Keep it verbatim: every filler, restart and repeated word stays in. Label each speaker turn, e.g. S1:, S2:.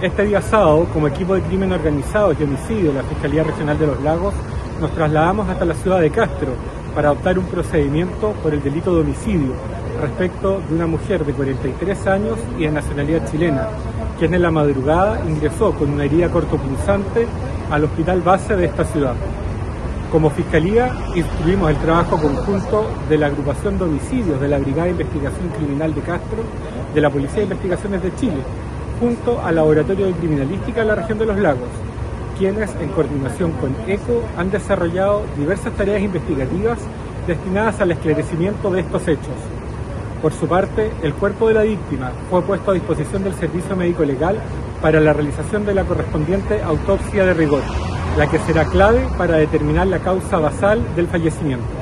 S1: Este día sábado, como equipo de crimen organizado y homicidio de la Fiscalía Regional de Los Lagos, nos trasladamos hasta la ciudad de Castro para adoptar un procedimiento por el delito de homicidio respecto de una mujer de cuarenta y tres años y de nacionalidad chilena, quien en la madrugada ingresó con una herida cortopunzante al hospital base de esta ciudad. Como Fiscalía, instruimos el trabajo conjunto de la Agrupación de Homicidios de la Brigada de Investigación Criminal de Castro, de la Policía de Investigaciones de Chile, junto al Laboratorio de Criminalística de la Región de Los Lagos, quienes, en coordinación con ECO, han desarrollado diversas tareas investigativas destinadas al esclarecimiento de estos hechos. Por su parte, el cuerpo de la víctima fue puesto a disposición del Servicio Médico Legal para la realización de la correspondiente autopsia de rigor, la que será clave para determinar la causa basal del fallecimiento.